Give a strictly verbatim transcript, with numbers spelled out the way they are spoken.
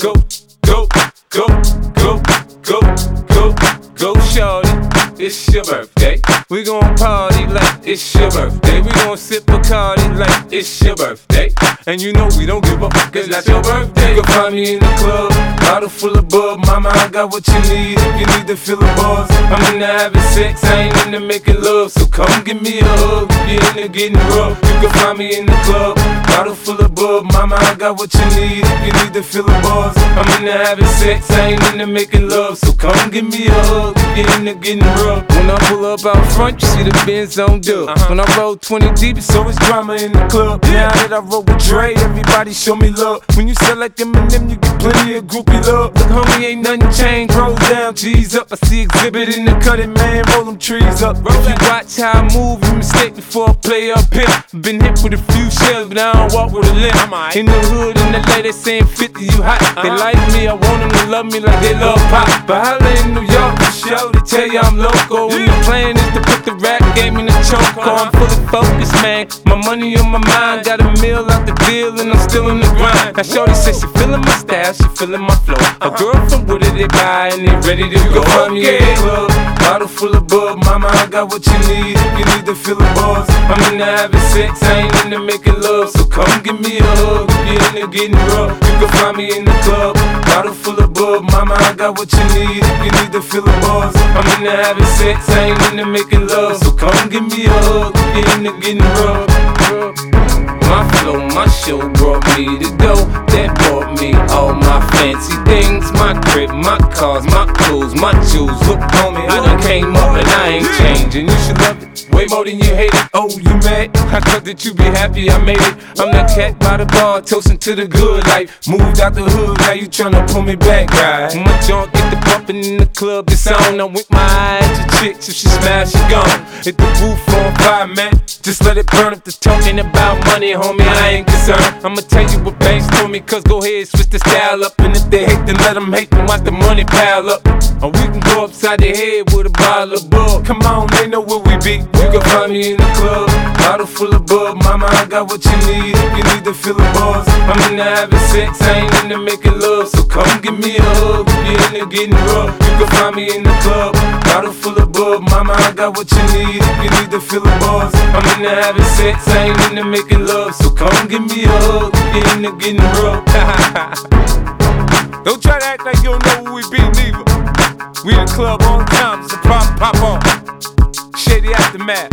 Go, go, go, go, go, go, go, shorty. It's your birthday. We gon' party like it's your birthday. We gon' sip Bacardi like it's your birthday. And you know we don't give a fuck, it's not your birthday. You can find me in the club, bottle full of bub. Mama, I got what you need if you need to feel the buzz. I'm into having sex, I ain't into making love. So come give me a hug if you're into getting rough. You can find me in the club, bottle full of bub. Mama, I got what you need if you need to feel the buzz. I'm into having sex, I ain't into making love. So come give me a hug if you're into getting rough. When I pull up out front, you see the Benz on dub. Uh-huh. When I roll twenty deep, it's always drama in the club. Now that I roll with Dre, everybody show me love. When you sell like Eminem, you get plenty of groupie love. Look, homie, ain't nothing changed. Roll down, G's up. I see exhibit in the cutting, man. Roll them trees up. Roll if you watch how I move, you mistake before I play up here. Been hit with a few shells, but I don't walk with a limp. In the hood, in the L A, they saying fifty, you hot. They like me, I want them to love me like they love pop. But holla in New York, for show, they tell you I'm local. And the plan is to put the rap game in the choke. I'm fully focused, man. My money on my mind. Got a meal out the deal, and I'm still in the grind. Now shorty says she feeling my style, she feeling my flow. A girl from Wooded, they buy, and they ready to go. Find me in the club, bottle full of bub. Mama, I got what you need if you need to feel the buzz. I'm into having sex, I ain't into making love. So come give me a hug if you're into getting rough. You can find me in the club, bottle full of bub. Mama, I got what you need if you need to feel the buzz. I'm into having sex, I ain't into making love. So come give me a hug if you're into getting rough. My flow, my show brought me to go. That brought me all my fancy things. My crib, my cars, my clothes, my jewels. Look, homie, I done came up and I ain't changing. You should love it way more than you hate it. Oh, you mad? I thought that you be happy I made it. I'm that cat by the bar, toasting to the good life. Moved out the hood, now you tryna pull me back, right? My junk get the bumpin' in the club, it's on. I'm with my eyes to chicks, if she smash, she gone. Hit the roof on fire, man. Just let it burn if the talking about money, homie, I ain't concerned. I'ma tell you what banks told me, cause go ahead, switch the style up. And if they hate, then let them hate, then watch the money pile up. Or we can go upside the head with a bottle of bug. Come on, they know where we be. You can find me in the club, bottle full of bub. Mama, I got what you need if you need to feel the buzz. I'm into having sex, I ain't into making love. So come give me a hug if you're into getting rough. You can find me in the club, bottle full of bub. Mama, I got what you need if you need to feel the buzz. I'm into having sex, I ain't into making love. So come give me a hug if you're into getting rough. Don't try to act like you don't know who we be, neither. We in the club all the time, so pop, pop on. Shady Aftermath.